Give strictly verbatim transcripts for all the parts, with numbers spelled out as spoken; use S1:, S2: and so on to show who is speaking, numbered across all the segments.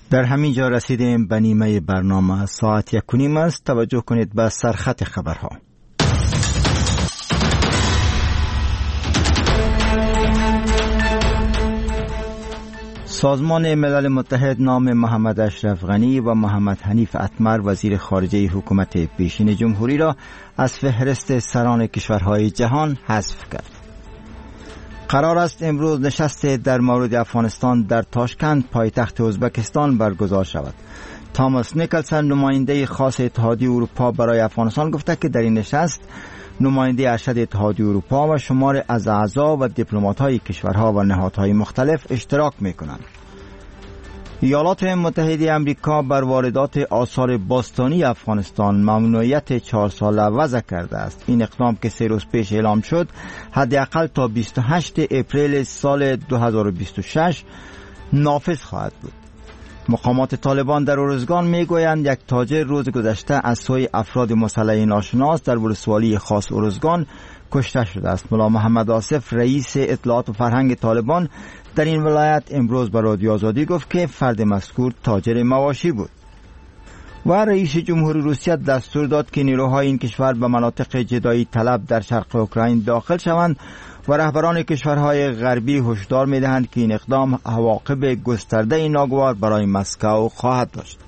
S1: در همین جا رسیدیم به نیمه برنامه. ساعت یک و نیم است. توجه کنید به سرخط خبرها. سازمان ملل متحد نام محمد اشرف غنی و محمد حنیف اتمر وزیر خارجه حکومت پیشین جمهوری را از فهرست سران کشورهای جهان حذف کرد. قرار است امروز نشست در مورد افغانستان در تاشکند پایتخت ازبکستان برگزار شود. تاماس نیکلسن نماینده خاص اتحادیه اروپا برای افغانستان گفته که در این نشست نماینده ارشد اتحادیه اروپا و شمار از اعضا و دیپلمات‌های کشورها و نهادهای مختلف اشتراک می‌کنند. ایالات متحده آمریکا بر واردات آثار باستانی افغانستان ممنوعیت چهار ساله وضع کرده است. این اقدام که سه روز پیش اعلام شد حداقل تا بیست و هشتم اپریل سال دو هزار و بیست و شش نافذ خواهد بود. مقامات طالبان در ارزگان میگویند یک تاجر روز گذشته از سوی افراد مسلح ناشناس در ولسوالی خاص ارزگان کشته شده است. ملا محمد آصف رئیس اطلاعات و فرهنگ طالبان در این ولایت امروز به رادیو آزادی گفت که فرد مذکور تاجر مواشی بود. و رئیس جمهوری روسیه دستور داد که نیروهای این کشور به مناطق جدایی طلب در شرق اوکراین داخل شوند و رهبران کشورهای غربی هشدار می‌دهند که این اقدام عواقب گسترده ناگوار برای مسکو خواهد داشت.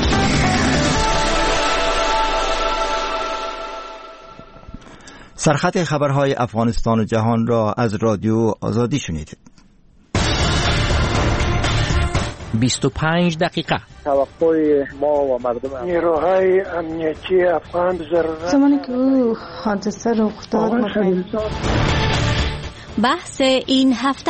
S1: سرخط خبرهای افغانستان و جهان را از رادیو آزادی شنیدید.
S2: بیست و پنج دقیقه.
S3: توقع ما و مردم
S4: نیروهای امنیتی افغان ضرورت
S5: زمانی که او حادثه رخ داد
S6: بحث این هفته.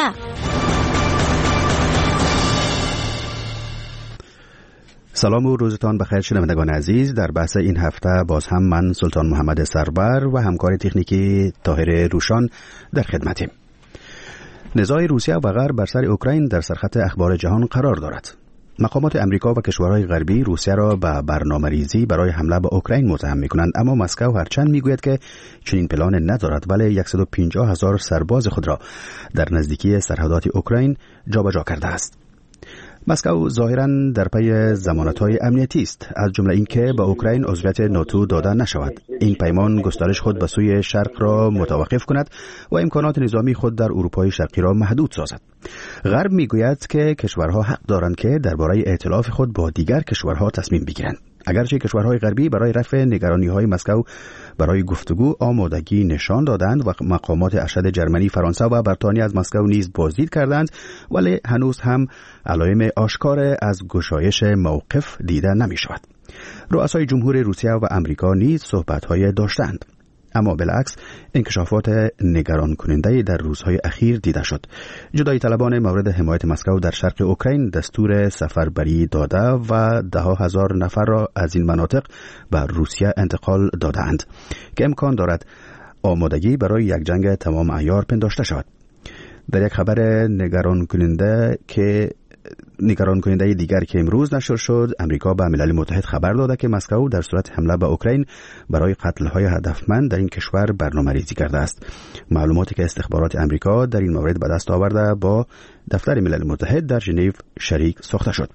S7: سلام و روزتان بخیر شنوندگان عزیز. در بحث این هفته باز هم من سلطان محمد سربر و همکار تکنیکی طاهر روشان در خدمتیم. نزاع روسیه و غرب بر سر اوکراین در سرخط اخبار جهان قرار دارد. مقامات امریکا و کشورهای غربی روسیه را به برنامه‌ریزی برای حمله به اوکراین متهم می‌کنند، اما مسکو هرچند میگوید که چنین پلان ندارد، ولی صد و پنجاه هزار سرباز خود را در نزدیکی سرحدات اوکراین جابجا کرده است. مسکو ظاهراً در پی ضمانت‌های امنیتی است، از جمله اینکه به اوکراین عضویت ناتو داده نشود. این پیمان گسترش خود به سوی شرق را متوقف کند و امکانات نظامی خود در اروپای شرقی را محدود سازد. غرب میگوید که کشورها حق دارند که درباره ائتلاف خود با دیگر کشورها تصمیم بگیرند. اگرچه کشورهای غربی برای رفع نگرانی‌های مسکو برای گفتگو آمادگی نشان دادند و مقامات ارشد جرمنی، فرانسه و بریتانیا از مسکو نیز بازدید کردند، ولی هنوز هم علائم آشکار از گشایش موقف دیده نمی‌شود. رؤسای جمهور روسیه و امریکا نیز صحبت‌های داشتند، اما بالعکس انکشافات نگران کننده در روزهای اخیر دیده شد. جدایی طلبان مورد حمایت مسکو در شرق اوکراین دستور سفربری داده و ده هزار نفر را از این مناطق به روسیه انتقال دادند که امکان دارد آمادگی برای یک جنگ تمام عیار پنداشته شود. در یک خبر نگران کننده که نگران کننده دیگر که امروز نشر شد، امریکا به ملل متحد خبر داده که مسکو در صورت حمله به اوکراین برای قتل‌های هدفمند در این کشور برنامه‌ریزی کرده است. معلوماتی که استخبارات امریکا در این مورد به دست آورده با دفتر ملل متحد در ژنو شریک ساخته شد.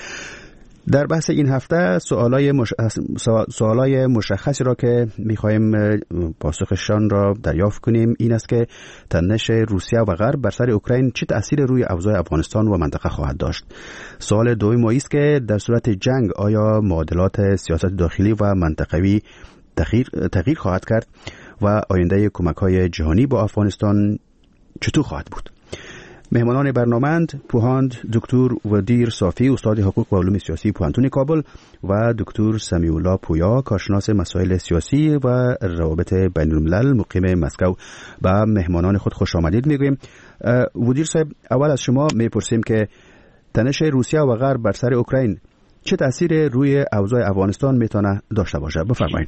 S7: در بحث این هفته سوالای مش... سوالای مشخصی را که می‌خوایم پاسخشان را دریافت کنیم این است که تنش روسیه و غرب بر سر اوکراین چه تأثیر روی اوضاع افغانستان و منطقه خواهد داشت. سوال دوم است که در صورت جنگ آیا معادلات سیاست داخلی و منطقوی تغییر تغییر خواهد کرد و آینده کمک‌های جهانی با افغانستان چطور خواهد بود؟ مهمانان برنامه‌اند پوهاند دکتر ودیر صافی، استاد حقوق و علوم سیاسی پوهنتون کابل، و دکتر سمیعالله پویا، کارشناس مسائل سیاسی و روابط بین الملل مقیم مسکو. با مهمانان خود خوش آمدید میگویم. ودیر صاحب، اول از شما میپرسیم که تنش روسیه و غرب بر سر اوکراین چه تأثیر روی اوضاع افغانستان میتونه داشته باشه؟ بفرمایید.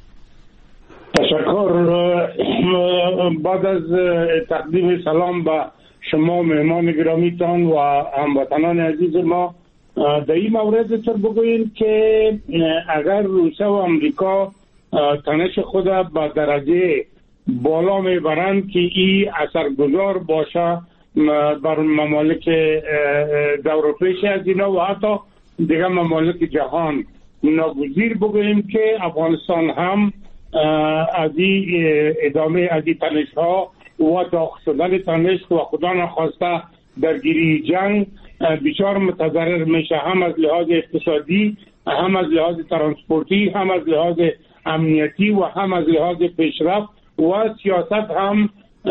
S4: تشکر. بعد از تقدیم سلام به شما مهمان گرامیتان و هموطنان عزیز ما، در این مورد تر بگوییم که اگر روسیه و امریکا تنش خود به درجه بالا میبرند که این اثرگذار باشه بر ممالک دور پیش از اینا و حتی دیگه ممالک جهان ناگزیر بگوییم که افغانستان هم از این ادامه از این تنش ها و داغ شدن تنش و خدا نخواسته درگیری جنگ بسیار متضرر میشه، هم از لحاظ اقتصادی، هم از لحاظ ترانسپورتی، هم از لحاظ امنیتی و هم از لحاظ پیشرفت و سیاست هم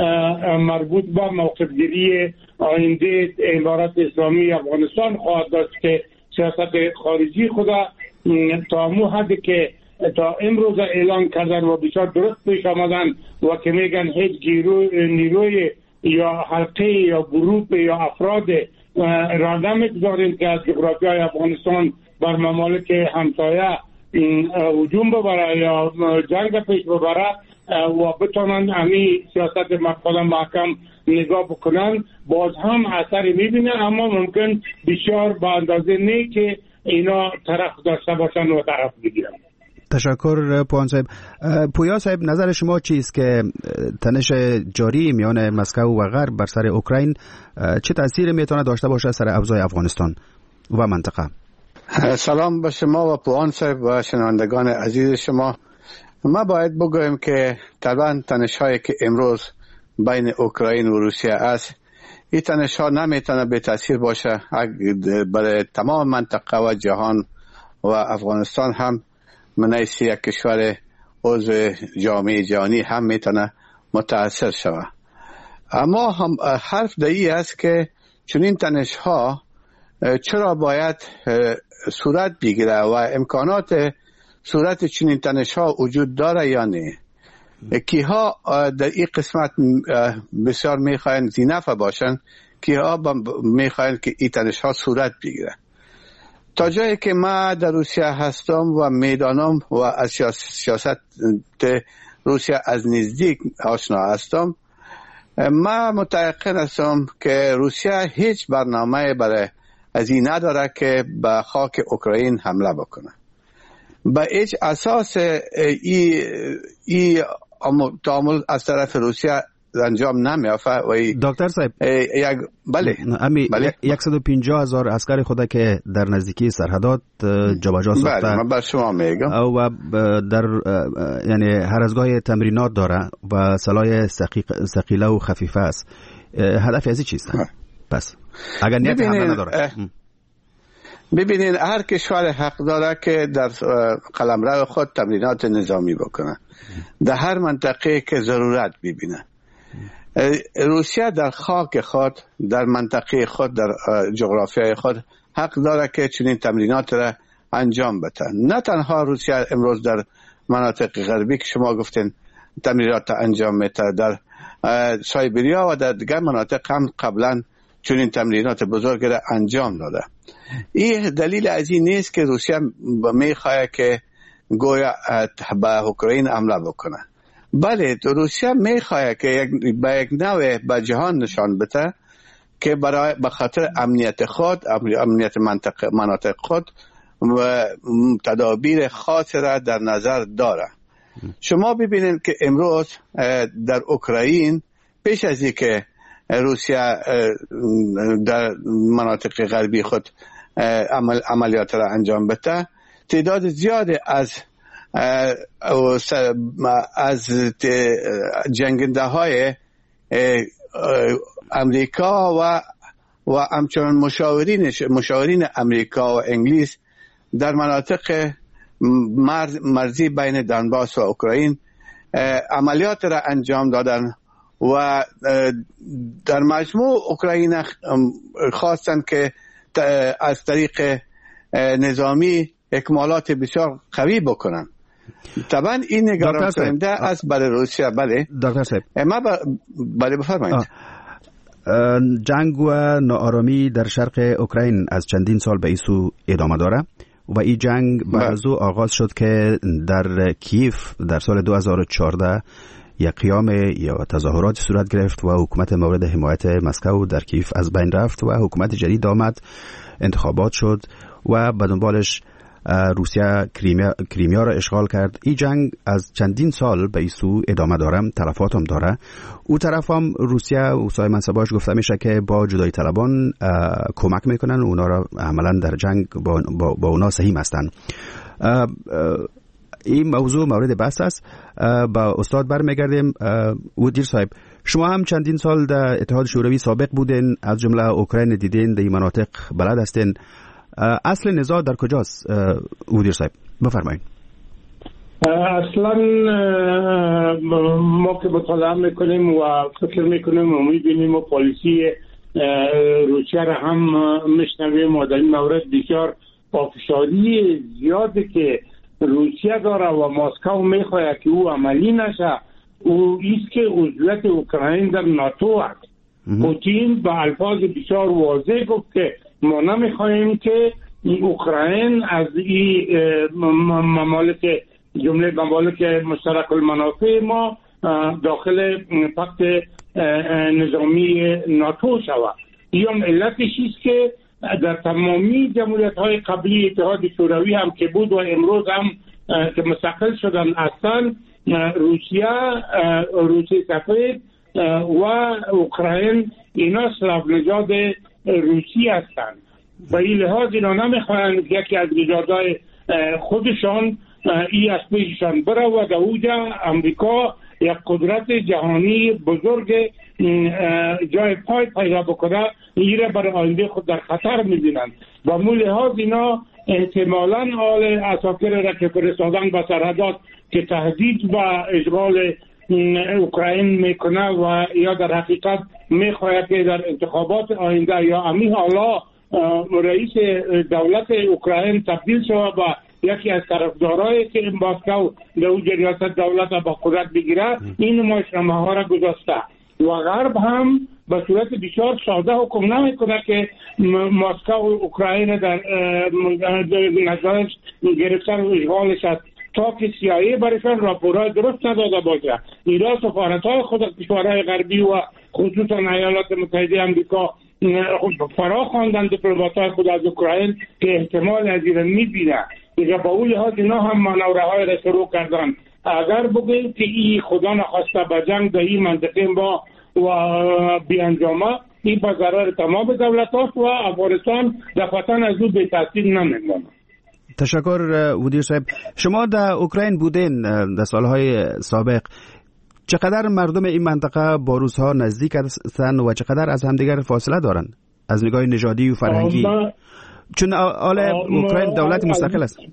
S4: مربوط به موقف گیری آینده امارات اسلامی افغانستان خواهد داشت که سیاست خارجی خدا تا مو حدی که تا امروز اعلان کردن و بسیار درست پیش آمدن و که میگن هیچ نیروی یا حلقه یا گروه یا افراد را نمیگذاریم که از جغرافیای افغانستان بر ممالک همسایه هجوم ببره یا جنگ پیش ببره و بتونن همین سیاست مقاله محکم نگاه بکنن، باز هم اثری میبینه، اما ممکن بسیار به اندازه نه که اینا طرف داشته باشن و طرف بگیرن.
S7: تشکر پویان صاحب. پویا صاحب، نظر شما چیست که تنش جاری میان مسکو و غرب بر سر اوکراین چه تأثیری میتونه داشته باشه سر اوضاع افغانستان و منطقه؟
S8: سلام به شما و پویان صاحب و شنوندگان عزیز شما. ما باید بگویم که طبعا تنش هایی که امروز بین اوکراین و روسیه است، این تنش ها نمیتونه به تاثیر باشه برای تمام منطقه و جهان و افغانستان هم من حیث یک کشور عضو جامعه جهانی هم میتونه متاثر شود. اما هم حرف دایی است که چنین تنش ها چرا باید صورت بگیره و امکانات صورت چنین تنش ها وجود داره یا نه. کیها در این قسمت بسیار میخواین زینفه باشن، کیها میخواین که این تنش ها صورت بگیره. تا جایی که ما در روسیه هستم و میدانم و از سیاست روسیه از نزدیک آشنا هستم، ما متيقن هستم که روسیه هیچ برنامه برای از این نداره که به خاک اوکراین حمله بکنه. به هیچ اساس ای ای تعامل از طرف روسیه انجام نمیافته. و
S7: دکتر صاحب
S8: یک بله
S7: امی بله. صد و پنجاه هزار عسکر خود که در نزدیکی سرحدات جابجا ساخته،
S8: بله من بر شما میگم،
S7: و در یعنی هر از گاهی تمرینات داره و سلاح ثقیله و خفیفه است. هدف از چیست؟ پس اگر نیت حمله نداره،
S8: ببینین هر کشور حق داره که در قلمرو خود تمرینات نظامی بکنه در هر منطقه که ضرورت ببینه. روسیه در خاک خود، در منطقه خود، در جغرافیای خود حق داره که چنین تمرینات را انجام بده. نه تنها روسیه امروز در مناطق غربی که شما گفتین تمرینات انجام میده، در سایبریا و در دیگر مناطق هم قبلا چنین تمرینات بزرگ را انجام داده. این دلیل از این نیست که روسیه میخواه که گویا به اوکراین حمله بکنه. بله روسیه میخواه که یک به یک نوع به جهان نشان بده که برای به خاطر امنیت خود، امنیت منطقه مناطق خود و تدابیر خاص را در نظر داره. شما ببینید که امروز در اوکراین پیش از اینکه روسیه در مناطق غربی خود عمل عملیات را انجام بده، تعداد زیادی از از جنگنده های امریکا و و همچنان مشاورین مشاورین امریکا و انگلیس در مناطق مرز مرزی بین دنباس و اوکراین عملیات را انجام دادن و در مجموع اوکراین خواستن که از طریق نظامی اکمالات بسیار قوی بکنن. طبعا این نگران کننده است برای روسیه. بله
S7: دکتر صاحب
S8: ما ب... بله بفرمایید.
S7: جنگ و ناآرامی در شرق اوکراین از چندین سال به ایسو ادامه داره و این جنگ بعد از او آغاز شد که در کیف در سال دو هزار و چهارده یک قیام یا تظاهرات صورت گرفت و حکومت مورد حمایت مسکو در کیف از بین رفت و حکومت جدید آمد، انتخابات شد و به دنبالش روسیه کریمیا کریمیا را اشغال کرد. این جنگ از چندین سال به این سو ادامه داره، تلفات هم داره. او طرف هم روسیه و سای منصباش گفته میشه که با جدای طلبان کمک میکنن، اونا را عملا در جنگ با, با, با اونا سهیم هستن. این موضوع مورد بحث است. با استاد برمیگردیم. ودیر صاحب، شما هم چندین سال در اتحاد شوروی سابق بودین، از جمله اوکراین دیدین، در این مناطق بلد هستین. اصل نزاع در کجاست ودیر صاحب؟ بفرمایید.
S4: اصلا ما که مطالعه میکنیم و فکر میکنیم و میبینیم و پالیسی روسیه را هم میشنویم و در این مورد بسیار پافشاری زیاده که روسیه داره و مسکو میخواهد که او عملی نشه، او ایست که عضویت اوکراین در ناتو است. پوتین به الفاظ بسیار واضح گفت که ما نمیخواهیم که اوکراین از این ممالک جمله ممالک مشترک المنافع ما داخل پخت نظامی ناتو شود. این هم علتش است که در تمامی جمهوریت های قبلی اتحاد شوروی هم که بود و امروز هم که مستقل شدن هستند، روسیه، روسیه سفید و اوکراین اینا اسلاف نژاد روسی هستند. به این لحاظ اینا نمیخواهند یکی از نژادهای خودشان ای از پیششان بره و در اوجا امریکا یک قدرت جهانی بزرگ جای پای پیدا بکنه، ایره برای آینده خود در خطر می‌بینند. و مو لحاظ اینا احتمالاً آل اساکر را که فرستادن به سرحدات که تهدید به اشغال اوکراین میکنه و یا در حقیقت میخواهد که در انتخابات آینده یا امی حالا رئیس دولت اوکراین تبدیل شود به یکی از طرفدارایی که مسکو در اون ریاست دولت با قدرت بگیره، این نمایشنامه ها را گذاشته. و غرب هم به صورت بسیار ساده حکم نمیکنه که مسکو اوکراین در نظرش گرفتن و اشغالش است تا که سیایی برشان راپورهای درست نداده باشه. ایران سفارتهای خود از کشورهای غربی و خصوصا ایالات متحده آمریکا فرا خواندن دیپلمات‌های خود از اوکراین که احتمال از این میبینه. دیگه با اون لحاظ اینا هم مانورهای را شروع کردن. اگر بگیم که این خدا نخواسته به جنگ در این منطقه با و بیانجامه، این به ضرر تمام دولت هاست و افغانستان دفعتاً از او به تاثیر نمیمونه.
S7: تشکر ودیر صاحب. شما در اوکراین بودین در سالهای سابق، چقدر مردم این منطقه با روس‌ها نزدیک هستند و چقدر از همدیگر فاصله دارند از نگاه نژادی و فرهنگی؟ چون آل اوکراین دولت مستقل است.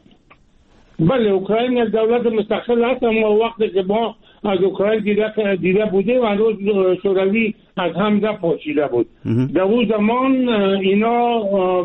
S4: بله، اوکراین یک دولت مستقل است، اما وقتی که ما از اوکراین دیده, دیده بوده و هنوز شوروی از هم ده پاشیده بود. در اون زمان اینا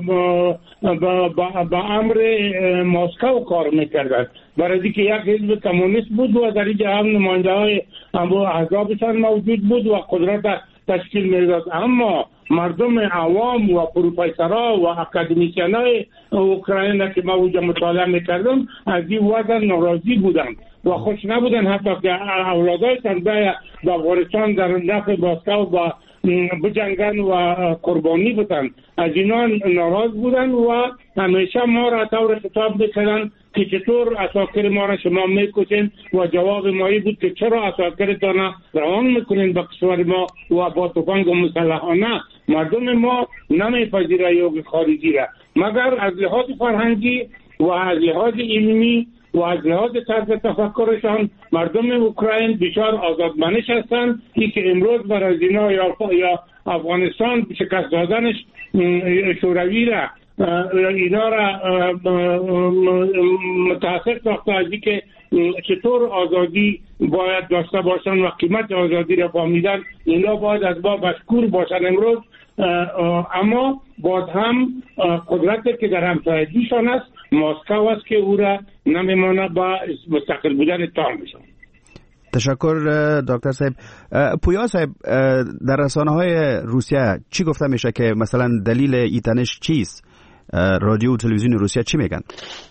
S4: با امر مسکو کار میکردن، برای که یک حزب کمونیست بود و در اینجا هم نماینده های احزابشان موجود بود و قدرت تشکیل میداد. اما مردم عوام و پروفیسورها و اکادمیسیان های اوکراین که ما اونجا مطالعه میکردم از این وضع ناراضی بودن و خوش نبودن، حتی که اولادایشان به افغانستان در نفع مسکو و بجنگن و قربانی بودن. از اینا ناراض بودن و همیشه ما را طور خطاب میکردن که چطور اساکر ما را شما میکشین و جواب مایی بود که چرا اساکرتان روان میکنین به کشور ما و با تفنگ و مسلحانه. مردم ما نمیپذیره یوگ خارجی را، مگر از لحاظ فرهنگی و از لحاظ علمی و از لحاظ طرز تفکرشان مردم اوکراین بسیار آزادمنش هستند. این که امروز برای اینا یا افغانستان شکست دادنش شوروی را اینا را متاثر ساخته از که چطور آزادی باید داشته باشن و قیمت آزادی را فهمیدن. اینا باید از ما مشکور باشن امروز، اما باز هم قدرتی که در همسایگیشان است مسکو است که او را نمیمانه با مستقل بودن اتهام میشن.
S7: تشکر دکتر صاحب. پویا صاحب، در رسانه های روسیه چی گفته میشه که مثلا دلیل ایتنش چیست؟ رادیو و تلویزیون روسیه چی میگن؟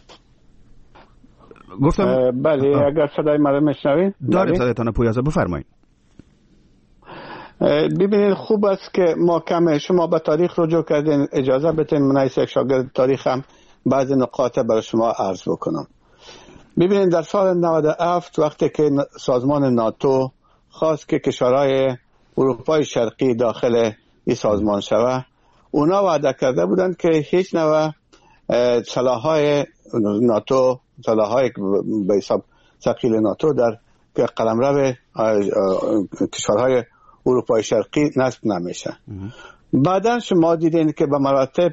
S8: گفتم بله آه. اگر صدای مرا میشنوید
S7: داره صدایتان پویا صاحب بفرمایید.
S8: ببینید خوب است که ما کم شما به تاریخ رجوع کردین، اجازه بدین من از یک شاگرد تاریخ هم بعضی نقاط برای شما عرض بکنم. ببینید در سال نود و هفت وقتی که سازمان ناتو خواست که کشورهای اروپای شرقی داخل این سازمان شود، اونا وعده کرده بودند که هیچ نوع سلاح‌های ناتو، سلاح‌های به حساب ثقیل ناتو در قلمرو کشورهای اروپای شرقی نصب نمیشه. بعدا شما دیدین که به مراتب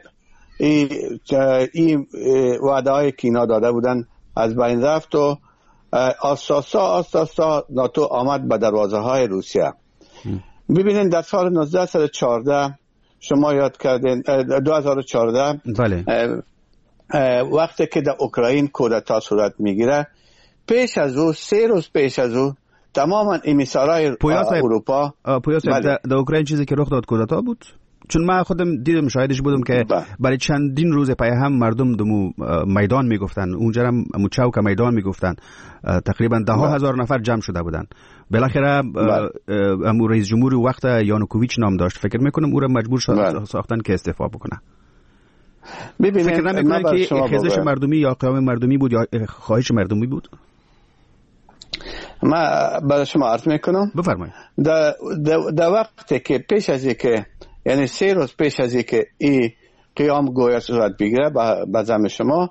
S8: این وعده های که اینا داده بودن از بین رفت و آساسا آساسا ناتو آمد به دروازه های روسیه. ببینید در سال نوزده و چهارده شما یاد کردین دو هزار و چهارده
S7: بله.
S8: وقتی که در اوکراین کودتا صورت میگیره، پیش از او سه روز پیش از او تماما امیسارای اروپا
S7: پویا صاحب در, در اوکراین چیزی که رخ داد کودتا بود؟ چون من خودم دیدم، شاهدش بودم که برای چندین روز پای هم مردم دمو میدان میگفتن، اونجا هم چوک میدان میگفتن، تقریبا ده ها هزار نفر جمع شده بودن. بالاخره امو رئیس جمهور وقت یانوکوویچ نام داشت، فکر میکنم او را مجبور ساختن که استعفا بکنه.
S8: ببینید
S7: فکر نمیکنم که خیزش مردمی یا قیام مردمی بود یا خواهش مردمی بود؟
S8: ما برای شما عرض میکنم.
S7: بفرمایید.
S8: در در وقتی که پیش از اینکه یعنی سه روز پیش از اینکه این قیام گویا صورت بگیره به زعم شما،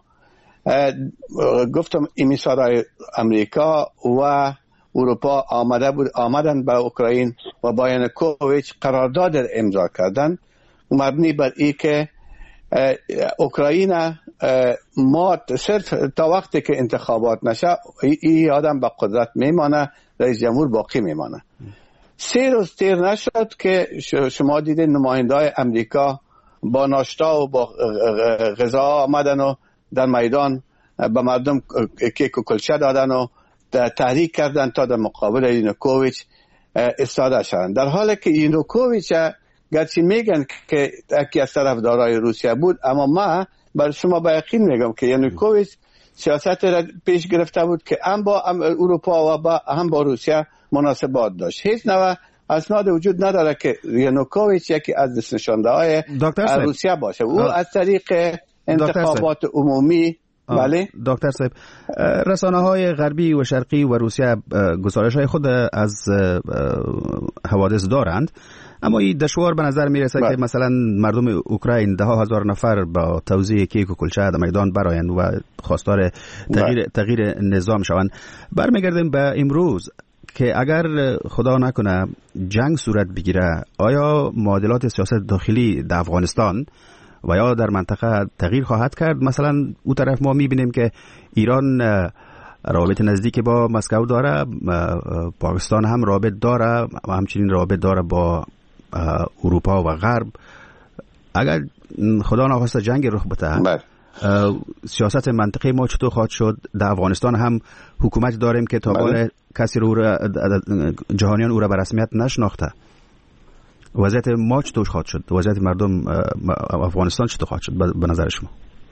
S8: گفتم امیسارای امریکا و اروپا آمده بود آمدن به اوکراین و با یانوکوویچ قرارداد امضا کردن مبنی بر این که اوکراین ما صرف تا وقتی که انتخابات نشه این آدم به قدرت میمانه، رئیس جمهور باقی میمانه. سه روز تیر نشد که شما دیدین نماینده‌های امریکا با ناشتا و با غذا آمدن و در میدان به مردم کیک و کلچه دادن و تحریک کردن تا در مقابل یانوکوویچ ایستاده شدند، در حالی که یانوکوویچ گرچه میگن که یکی از طرفدارای روسیه بود، اما ما بر شما با یقین میگم که یانوکوویچ سیاست را پیش گرفته بود که هم با اروپا و با هم با روسیه مناسبات داشت. هیچ نوع اسناد وجود نداره که یانوکوویچ یکی از دست نشانده های روسیه باشه. او آه. از طریق انتخابات عمومی. بله
S7: دکتر صاحب، رسانه های غربی و شرقی و روسیه گزارش های خود از حوادث دارند، اما این دشوار به نظر میرسه که مثلا مردم اوکراین ده ها هزار نفر با توزیع کیک و کلچه در میدان برآیند و خواستار تغییر تغییر نظام شوند. برمیگردیم به امروز که اگر خدا نکنه جنگ صورت بگیره، آیا معادلات سیاست داخلی در افغانستان و یا در منطقه تغییر خواهد کرد؟ مثلا اون طرف ما میبینیم که ایران رابط نزدیک با مسکو داره، پاکستان هم رابط داره و همچنین رابط داره با اروپا و غرب. اگر خدا نخواسته جنگ رخ بده، سیاست منطقه ما چطور خواهد شد؟ در افغانستان هم حکومت داریم که تا حال کسی رو جهانیان او را به رسمیت نشناخته. وضعیت ما چطور خواهد شد؟ وضعیت مردم افغانستان چطور خواهد شد به نظر شما؟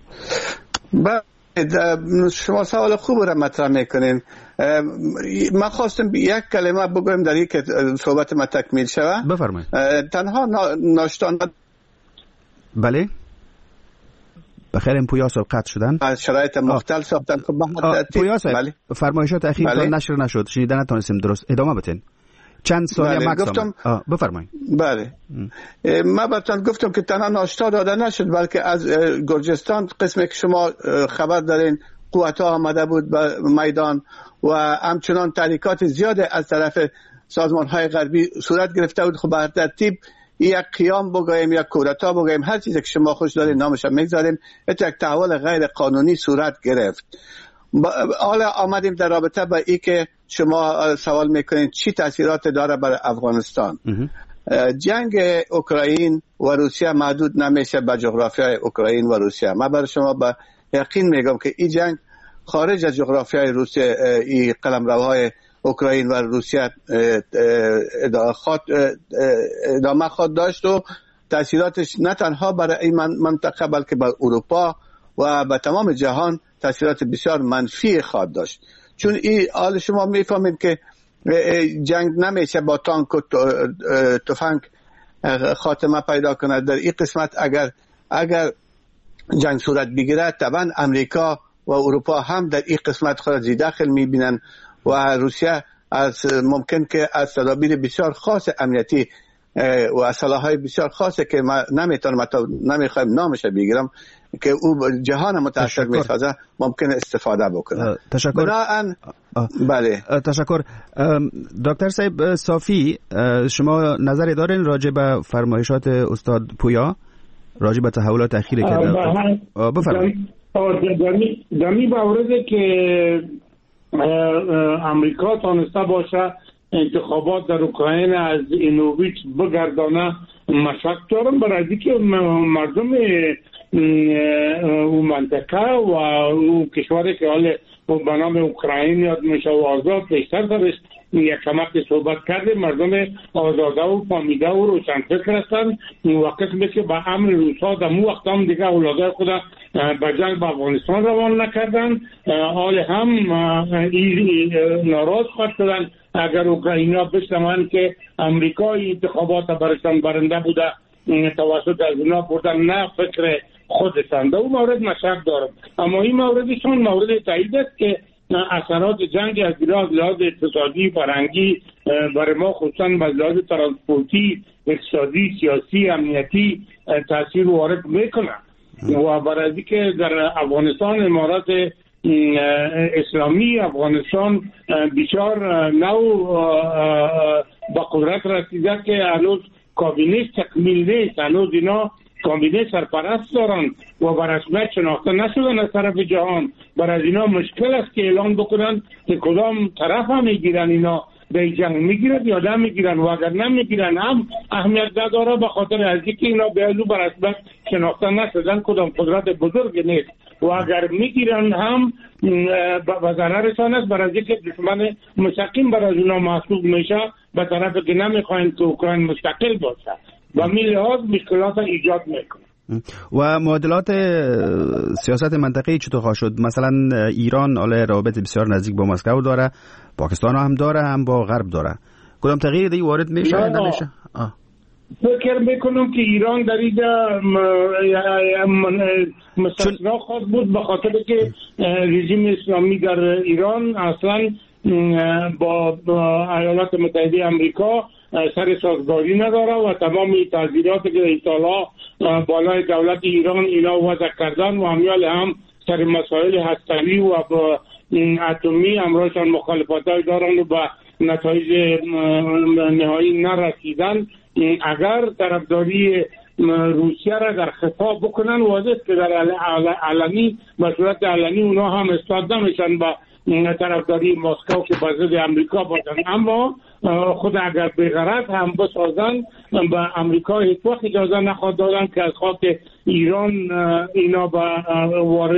S8: شما سوال خوب را مطرح میکنین. من خواستم یک کلمه بگویم در این که صحبت ما تکمیل شود.
S7: بفرمایید.
S8: تنها ناشتان
S7: بله بخیر. این پویا صاحب قطع شدن،
S8: از شرایط مختلف ساختن.
S7: پویا صاحب فرمایشات اخیرتان نشر نشد، شنیدن نتونستیم درست ادامه بدین. چند ثانیه مکس گفتم. بفرمایید.
S8: بله من براتون گفتم که تنها ناشتا داده نشد، بلکه از گرجستان قسمی که شما خبر دارین قوت‌ها آمده بود به میدان و همچنان تحریکات زیاد از طرف سازمان‌های غربی صورت گرفته بود. خب به ترتیب یک قیام بگویم یک کودتا بگویم، هر چیزی که شما خوش دارین نامش میگذاریم، یک تحول غیر قانونی صورت گرفت. حالا آمدیم در رابطه با ای که شما سوال میکنین چی تاثیرات داره بر افغانستان. جنگ اوکراین و روسیه محدود نمیشه به جغرافیای اوکراین و روسیه. من برای شما با یقین میگم که این جنگ خارج از جغرافیای روسیه، این قلمروهای اوکراین و روسیه ادامه خواهد داشت و تاثیراتش نه تنها برای این منطقه بلکه بر اروپا و به تمام جهان تاثیرات بسیار منفی خواهد داشت. چون این حال شما میفهمید که جنگ نمیشه با تانک و تفنگ خاتمه پیدا کنه. در این قسمت اگر اگر جنگ صورت بگیره طبعا امریکا و اروپا هم در این قسمت خود زی داخل میبینن و روسیه از ممکن که از تدابیر بسیار خاص امنیتی و اصلاحات بسیار خاصه که ما نمیتونم نمیخوایم نامش بگیرم که او جهان متاثر میسازه ممکن استفاده بکنه.
S7: تشکر.
S8: بنابراین بله
S7: تشکر. دکتر صاحب صافی، شما نظری دارین راجع به فرمایشات استاد پویا راجع به تحولات اخیری که
S4: بفرمایید؟ در این مورد که امریکا تانسته باشه انتخابات در اوکراین از اینوویچ بگردانه مشک دارم، برای اینکه مردم او منطقه و او کشوری که حال به نام اوکراین یاد میشه و آزاد بیشتر درش یک کمک صحبت کرده، مردم آزاده و فامیده و روشنفکر هستند و قسمی که به امر روسا در مو وقت هم دیگه اولادای خود به جنگ به افغانستان روان نکردن، حال هم ناراض خواهد شدن اگر اوکراینا بشنوند که امریکای انتخابات برشان برنده بوده توسط از اونا بردن، نه فکر خودشان. در اون مورد مشک دارم، اما این موردشون مورد تایید است که اثرات جنگ از لحاظ اقتصادی فرهنگی برای ما خصوصا به لحاظ ترانسپورتی، اقتصادی، سیاسی، امنیتی تاثیر وارد میکنه و برای اینکه در افغانستان امارات اسلامی افغانستان بسیار نو با قدرت رسیده که هنوز کابینه تکمیل نیست، هنوز اینا کابینه سرپرست دارن و به رسمیت شناخته نشدن از طرف جهان. برای اینا مشکل است که اعلان بکنن که کدام طرف هم میگیرن، اینا به جنگ میگیرن یا نه میگیرن و اگر نمیگیرن هم اهمیت نداره به خاطر از اینکه اینا به علو به رسمیت شناخته نشدن، کدام قدرت بزرگ نیست و اگر میگیرن هم به ضررشان است، برای اینکه دشمن مستقیم برای اونا محسوب میشه به طرف که نمیخواین که اوکراین مستقل باشه و می لحاظ مشکلات ایجاد میکنه.
S7: و معادلات سیاست منطقه‌ای چطور خواهد شد؟ مثلا ایران حالا روابط بسیار نزدیک با مسکو داره، پاکستان هم داره، هم با غرب داره. کدام تغییر دیگه وارد میشه یا نمیشه؟
S4: فکر میکنم که ایران در اینجا مستثنا خواهد بود به خاطر که رژیم اسلامی در ایران اصلا با ایالات متحده آمریکا سر سازگاری نداره و تمام تعذیراتی که ایتالا بالای دولت ایران اینا وضع کردن و همیال هم سر مسائل هسته‌ای و با اتمی امرایشان مخالفتای دارن و با نتایج نهایی نرسیدن. اگر طرفداری روسیه را در خطاب بکنن واضح که در علنی به صورت علنی اونا هم استاد نمیشن با طرفداری مسکو که با ضد امریکا باشن، اما خود اگر بغرض هم بسازن به امریکا هیچ وقت اجازه نخواهد دادن که از خاک ایران اینا به وارد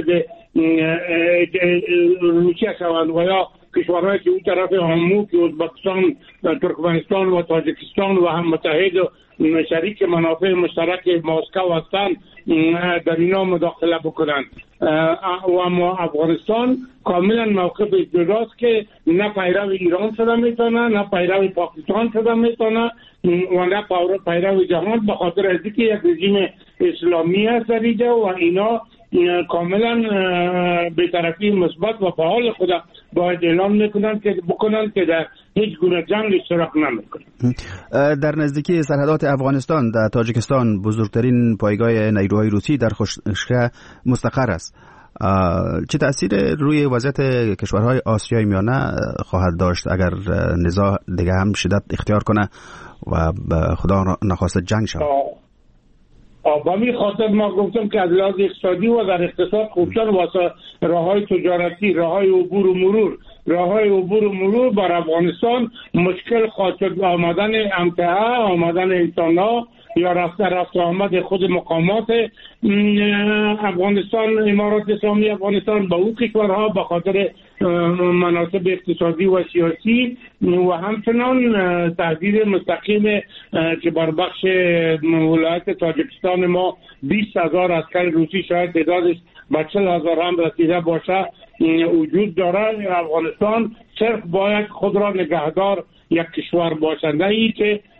S4: روسیه شوند و یا کشورهایی که اون طرف همو که ازبکستان، ترکمنستان و تاجیکستان و هم متحد و شریک منافع مشترک مسکو هستند در اینا مداخله بکنند. و اما افغانستان کاملا موقف جداست که نه پیرو ایران شده میتونه، نه پیرو پاکستان شده میتونه و نه پیرو جهان، به خاطر از اینکه یک رژیم اسلامی است در اینجا و اینا کاملا بی‌طرفی مثبت و فعال خود باید اعلام میکنن که بکنن که در هیچ گونه جنگ اشتراک نمیکنن.
S7: در نزدیکی سرحدات افغانستان در تاجیکستان بزرگترین پایگاه نیروهای روسی در خشکه مستقر است. چه تأثیر روی وضعیت کشورهای آسیای میانه خواهد داشت اگر نزاع دیگه هم شدت اختیار کنه و خدا نخواسته جنگ شود؟
S4: با می خاطر ما گفتم که از لحاظ اقتصادی و در اقتصاد خصوصا واسه راههای تجارتی، راههای عبور و مرور راههای عبور و مرور بر افغانستان مشکل خواهد شد. آمدن امتحا، آمدن انسان‌ها یا رفت رفت آمد خود مقامات افغانستان، امارات اسلامی افغانستان با او کشورها به خاطر مناسب اقتصادی و سیاسی و همچنان تهدید مستقیم که بر بخش ولایت تاجیکستان ما بیست هزار عسکر روسی شاید تعدادش به چهل هزار هم رسیده باشه وجود داره. افغانستان صرف باید خود را نگهدار یک کشور باشد، نه ای که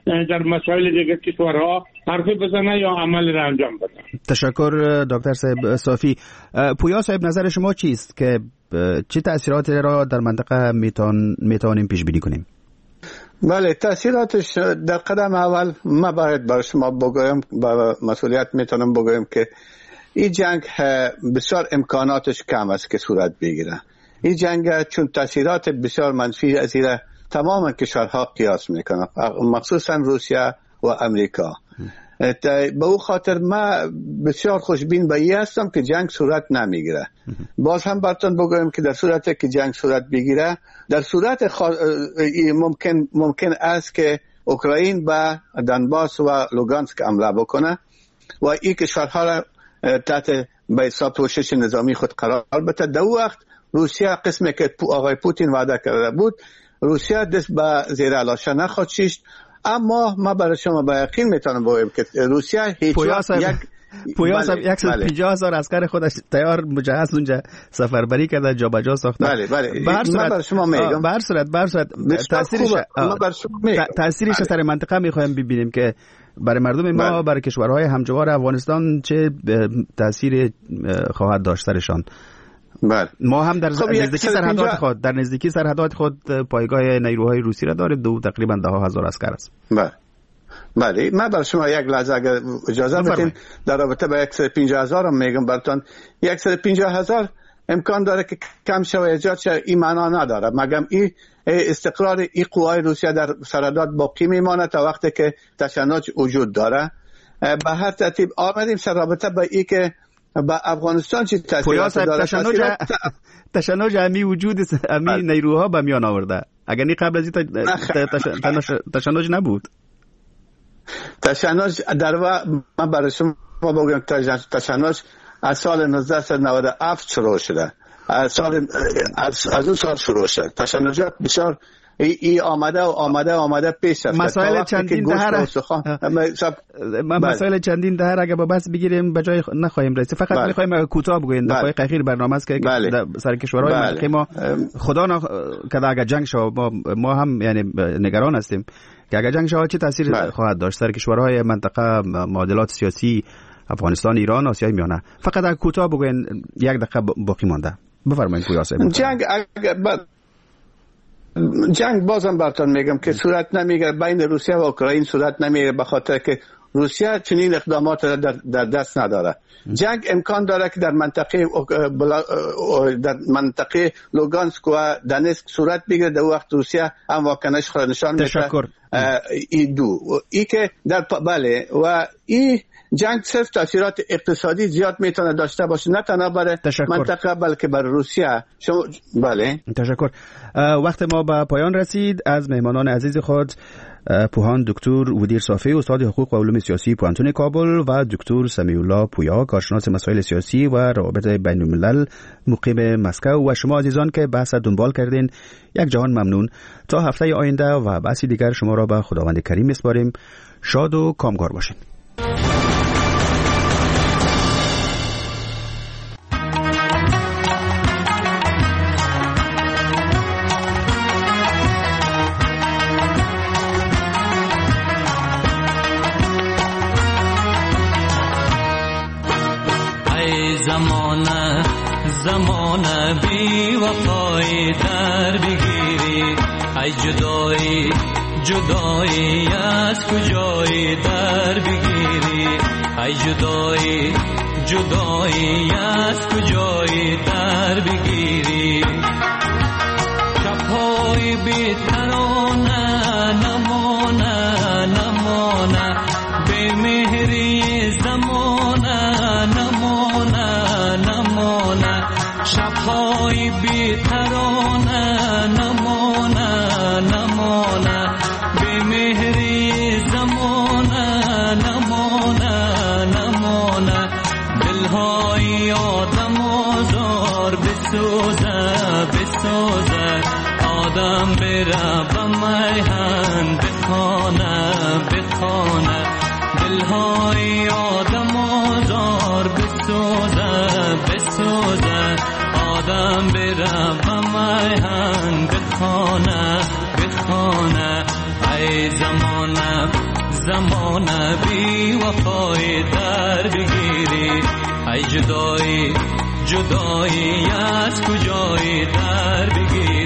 S4: در مسائل دیگر کشورها حرفی بزنه یا عمل را انجام بده.
S7: تشکر دکتر صاحب صافی. پویا صاحب نظر شما چیست که چه تأثیراتی را در منطقه میتون میتونیم پیش بینی کنیم؟
S8: بله، تأثیراتش در قدم اول ما باید بر شما بگویم، با مسئولیت میتونم بگویم که این جنگ بسیار امکاناتش کم است که صورت بگیره. این جنگ چون تأثیرات بسیار منفی از این تمام کشورها قیاس میکنه، مخصوصا روسیه و امریکا. به او خاطر ما بسیار خوشبین به این هستم که جنگ صورت نمیگیره. باز هم براتون بگویم که در صورتی که جنگ صورت بگیره، در صورت خوا... ممکن ممکن است که اوکراین به دنباس و لوگانسک حمله بکنه و این کشورها را تحت به حساب پوشش نظامی خود قرار بده. در وقت روسیه قسمی که آقای پوتین وعده کرده بود، روسیه دست به زیر علاشه نخواهد شیشت. اما ما برای شما با یقین میتونم بگویم که روسیه هیچ وقت یک
S7: پویا صاحب صد و پنجاه هزار عسکر خودش تیار مجهز اونجا سفربری کرده، جابجا ساخته.
S8: بله بله. من برای شما میگم
S7: بر صورت بر صورت تاثیرش تاثیرش سر منطقه میخوایم ببینیم که برای مردم ما بله. برای کشورهای همجوار افغانستان چه تاثیر خواهد داشت سرشان.
S8: بله.
S7: ما هم در خب نزدیکی سرحدات خود در نزدیکی سرحدات خود پایگاه نیروهای روسی را داریم، دو تقریبا ده هزار عسکر است.
S8: بله بله. من برای شما یک لحظه اگر اجازه بدین در رابطه با صد و پنجاه هزار هم میگم براتون. صد و پنجاه هزار امکان داره که کم شوه ایجاد شه، این معنا نداره، مگم این استقرار این قوای روسیه در سرحدات باقی میمانه تا وقتی که تشنج وجود داره. به هر ترتیب آمدیم سر رابطه با این که با افغانستان چی تاثیرات داره.
S7: تشنج تشنج امی وجود امی نیروها به میان آورده، اگر نی قبل از این تشنج نبود.
S8: تشنج در واقع من برای شما بگم تشنج از سال نوزده نود و هفت شروع شده، از سال از, از اون سال شروع شده. تشنجات بسیار ای, ای آمده و آمده و آمده پیش رفته.
S7: مسائل چندین دهر مسائل چندین دهر اگه با بس بگیریم به جای نخواهیم رسید. فقط بله. میخوایم کوتاه بگویم دقایق اخیر برنامه است که بله. سر کشورهای بله. منطقه ما خدا نکنه اگه جنگ شود، ما, ما هم یعنی نگران هستیم که اگه جنگ شود چه تاثیر بله. خواهد داشت سر کشورهای منطقه، معادلات سیاسی افغانستان، ایران، آسیای میانه. فقط اگه کوتاه بگوین، یک دقیقه باقی مانده. بفرمایید پویا صاحب.
S8: جنگ اگه ب... جنگ بازم براتون میگم که صورت نمیگیره بین روسیه و اوکراین، صورت نمیگیره به خاطر که روسیه چنین اقدامات را در, در دست نداره. جنگ امکان داره که در منطقه در منطقه لوگانسک و دنسک صورت بگیره. در وقت روسیه هم واکنش خود نشان میده.
S7: تشکر.
S8: ای دو ای که در بله و ای جنگ صرف تاثیرات اقتصادی زیاد میتونه داشته باشه، نه تنها برای منطقه بلکه برای روسیه. شما بله.
S7: تشکر. وقت ما به پایان رسید. از مهمانان عزیز خود پوهان دکتر ودیر صافی استاد حقوق و علوم سیاسی پوانتون کابل و دکتر سمیع الله پویا کارشناس مسائل سیاسی و روابط بین الملل مقیم مسکو و شما عزیزان که بحث دنبال کردین، یک جهان ممنون. تا هفته آینده و بحثی دیگر شما را به خداوند کریم میسپاریم. شاد و کامگار باشین.
S9: زمانه زمانه بی وفای در بگیری، ای جدایی جدایی از کجایی در بگیری، ای جدایی جدایی از کجایی در بگیری. شبهای بی ترانه نمانه نمانه، بی مهری زمانه نمانه نمانه، شبهای بی ترانه نمانه نمانه، بی مهری زمانه نمانه نمانه. دلهای آدم آزار بسوزه بسوزه، آدم بره به میهن بخانه بخانه. دلهای آدم آزار بسوزه بسوزه، آدم بره به میهن بخانه بخانه. ای زمانه زمانه بی وفای در بگیری. ای جدایی جدایی از کجای در بگیری.